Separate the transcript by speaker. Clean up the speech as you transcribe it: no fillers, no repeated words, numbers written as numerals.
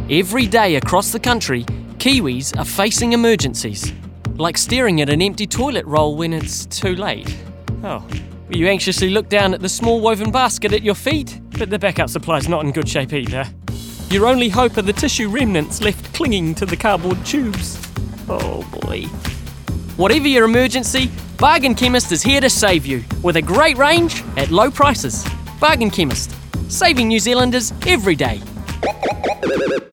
Speaker 1: Every day across the country, Kiwis are facing emergencies, like staring at an empty toilet roll when it's too late. Oh, you anxiously look down at the small woven basket at your feet, but the backup supply's not in good shape either. Your only hope are the tissue remnants left clinging to the cardboard tubes. Oh boy. Whatever your emergency, Bargain Chemist is here to save you with a great range at low prices. Bargain Chemist, saving New Zealanders every day.